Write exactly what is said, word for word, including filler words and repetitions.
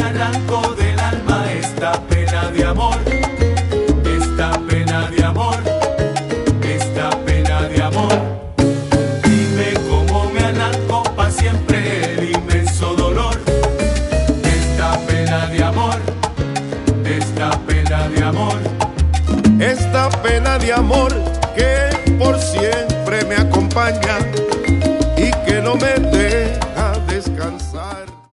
arranco del alma esta pena de amor, esta pena de amor, esta pena de amor. Dime cómo me arranco pa' siempre el inmenso dolor, esta pena de amor, esta pena de amor. Esta pena de amor que por siempre me acompaña y que no me deja descansar.